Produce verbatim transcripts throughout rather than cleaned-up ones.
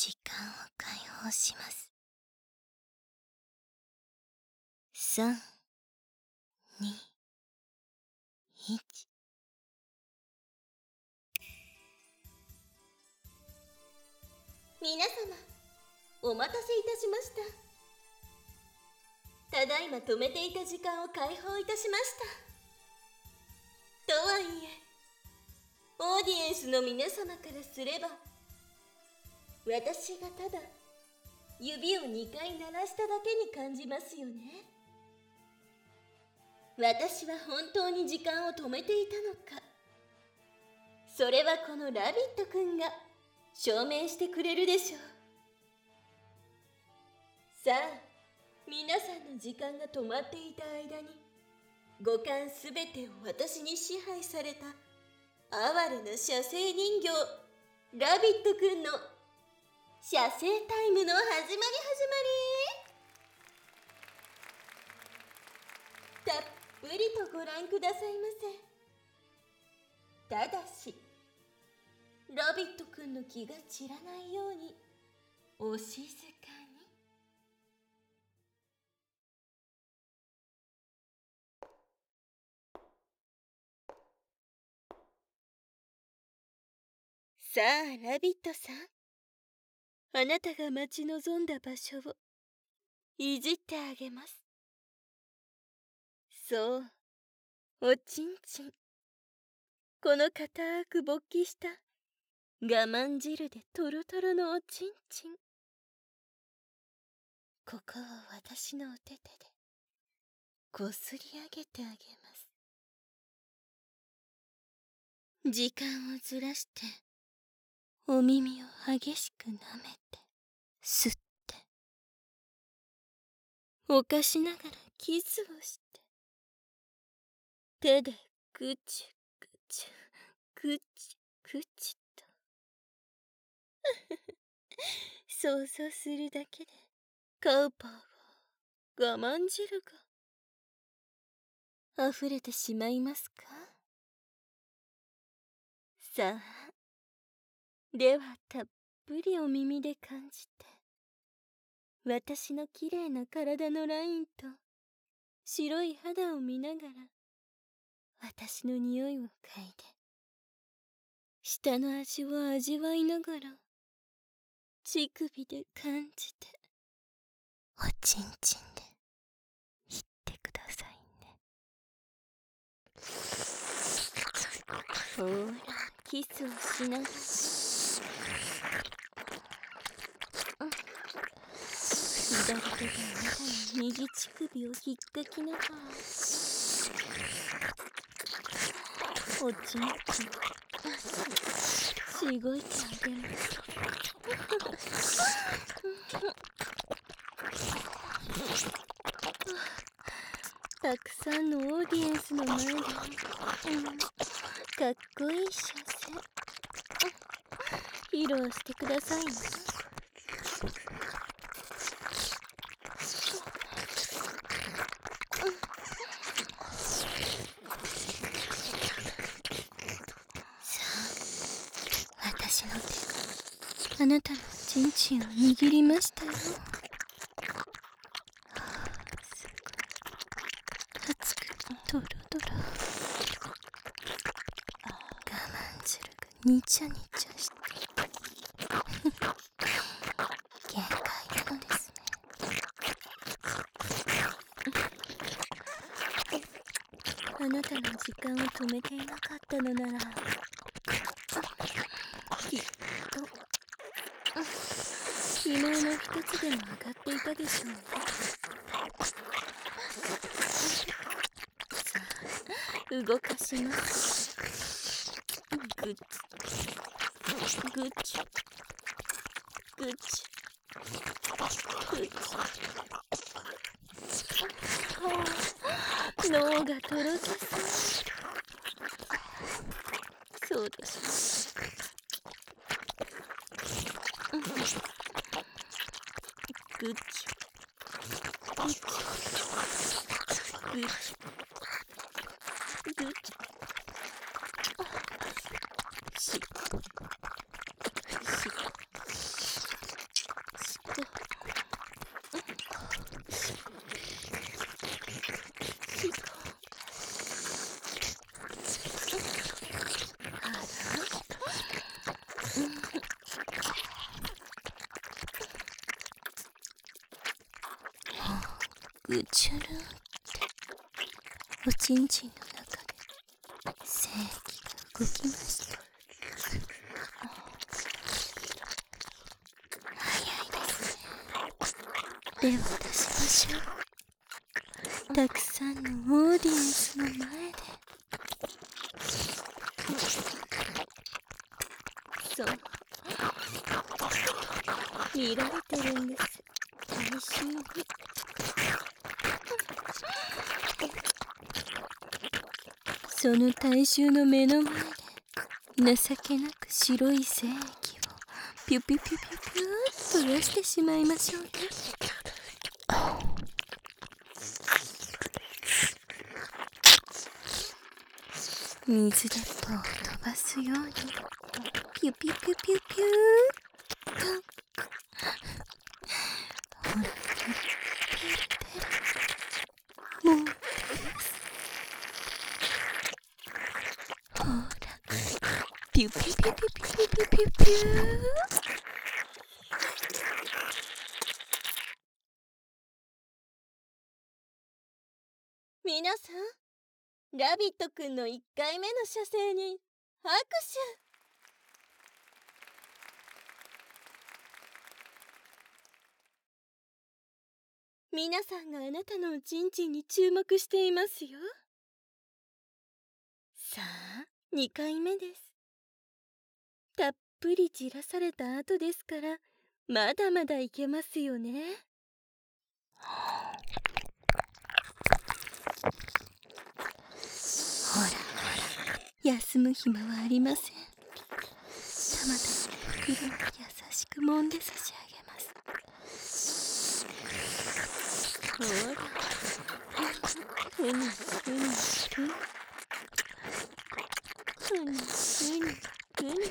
時間を解放します。さん、に、いち。 皆様、お待たせいたしました。ただいま止めていた時間を解放いたしました。とはいえ、オーディエンスの皆様からすれば、私がただ指をにかい鳴らしただけに感じますよね。私は本当に時間を止めていたのか、それはこのラビットくんが証明してくれるでしょう。さあ、皆さんの時間が止まっていた間に、五感すべてを私に支配された哀れな写生人形ラビットくんの写生タイムの始まり始まり。たっぷりとご覧くださいませ。ただしラビットくんの気が散らないようにお静かに。さあラビットさん、あなたが待ち望んだ場所をいじってあげます。そう、おちんちん。この固く勃起した我慢汁でトロトロのおちんちん。ここを私のお手手でこすり上げてあげます。時間をずらしてお耳を激しく舐めて吸って犯しながらキスをして手でぐちゅぐちゅぐちゅぐちゅと想像するだけでカウパーが我慢汁が溢れてしまいますか。さあ、ではたっぷりお耳で感じて、私のきれいな体のラインと白い肌を見ながら私の匂いを嗅いで舌の味を味わいながら乳首で感じておちんちんで言ってくださいね。ほらキスをしながら左手であなたの右乳首をひっかきながらおちんちんしごいてあげます。たくさんのオーディエンスの前で、うん、かっこいい写生披露してくださいね。私の手があなたのチンチンを握りましたよ。熱くトロトロ、我慢汁がニチャニチャして限界なのですね。あなたの時間を止めていなかったのならきっと悲鳴の一つでも上がっていたでしょうね。さあ動かします。グッチグッチグッチグッチ、脳がとろけそう。そうでしょう。グッチグッチグッチグッチししぐちゅるんっておちんちんの中で精液が動きました。早いですね。では出しましょう。たくさんのオーディエンスの前で。そう、見られてるんです、大衆に。その大衆の目の前で情けなく白い精液をピュピュピュピュピューっと出してしまいましょうね。水鉄砲を飛ばすようにピュピュピュピュピューっと。ほら、もうほら、ピュピュピュピュピュピュピュピュピュー。 みなさん、ラビットくんのいっかいめの射精に拍手。みなさんがあなたのおちんちんに注目していますよ。さあ、にかいめです。たっぷりじらされた後ですから、まだまだいけますよね。 ほらほら、休む暇はありません。たまたま袋を優しく揉んで差し上げます。ほら、ふにふにふにふにふにふに。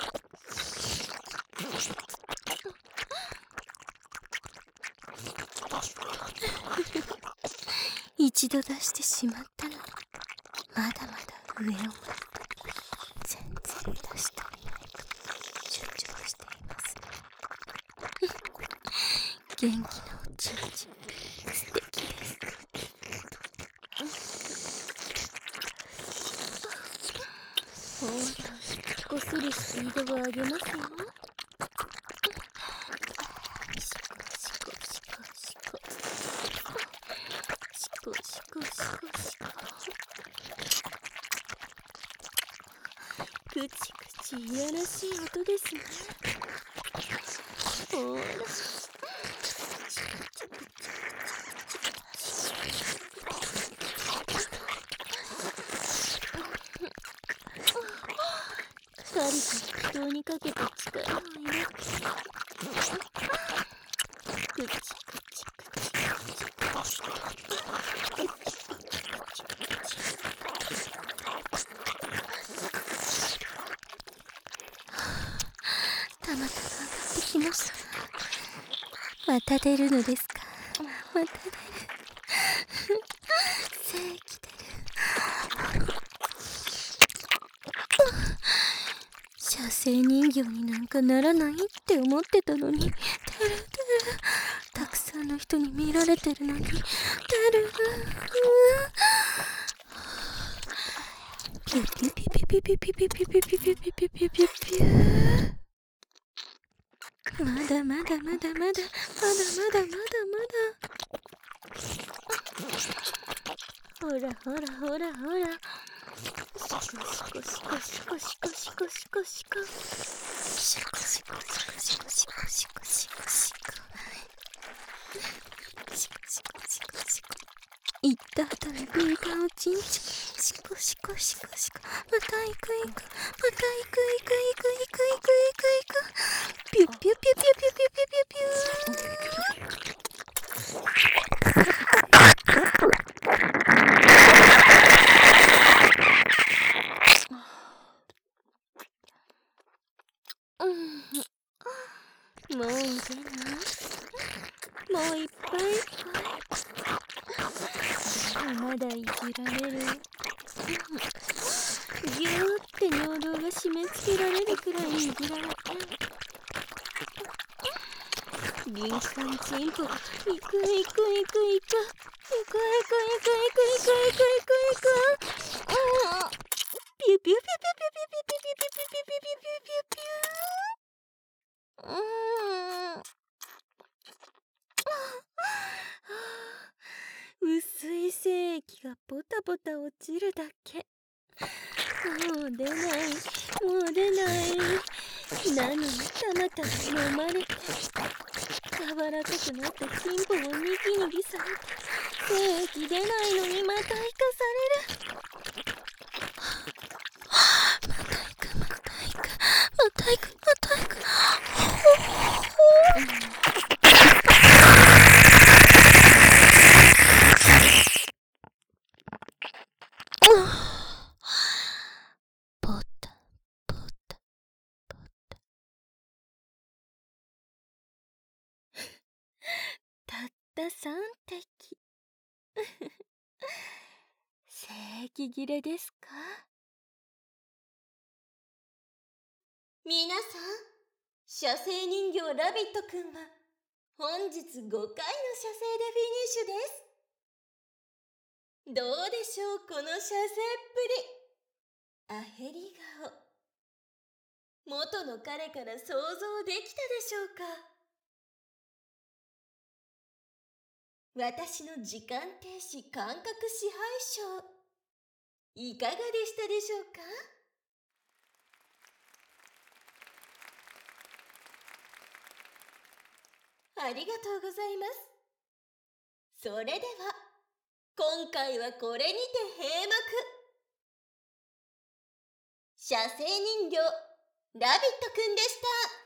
一度出してしまったのに、まだまだ上を向いて全然出し足りないと主張していますね。元気なおちんちん、素敵です。ほら、こすりスピードを上げますよ。シコシコシコシコシコシコシコシコ。くちくちいやらしい音ですね。ほら、針と人にかけて力を入れて、くちくちくちくち。たまたま上がってきました。また出るのですか。また出る。精液出る。射精人形になんかならないって思ってたのに、てるてる。たくさんの人に見られてるのに、てる。ピュピュピュピュピュピュピュピュピュピュピュピュピュピュピュピュピュ。まだまだまだまだまだまだまだまだ。ほらほらほらほら。シコシコシコシコシコシコシコシコ。シコシコシコシコシコシコシコシコ。シコシコシコシコ。行った後にビーカーをチンチン。シコシコシコシコ。また行く行く。また行く行く行く行く行く行く行く。ピュピュピュピュピュピュピュピュピュ。もう出ない。もういっぱいいっぱい。まだいじられる。ぎゅーっって尿道が締め付けられるくらい握られて、敏感チンポがいくいくいくいくいくいくいくいくいくいくいくいくいくうんピュピュピュピュピュピュピュピュピュピュピュピュピュピュピュうーん薄い精液がポタポタ落ちるだけ。もう出ない、もう出ない。なのにたまたま飲まれて、柔らかくなったチンポをニキニキされて、精液出ないのにまた生かされる。また行く、また行く、また行く、また行く。ポタポタポタ。たった三滴。精液切れですか？ 皆さん、射精人形ラビットくんは本日ごかいの射精でフィニッシュです。どうでしょう、この射精っぷり。アヘリ顔。元の彼から想像できたでしょうか。私の時間停止感覚支配症、いかがでしたでしょうか。ありがとうございます。それでは今回はこれにて閉幕。射精人形ラビットくんでした。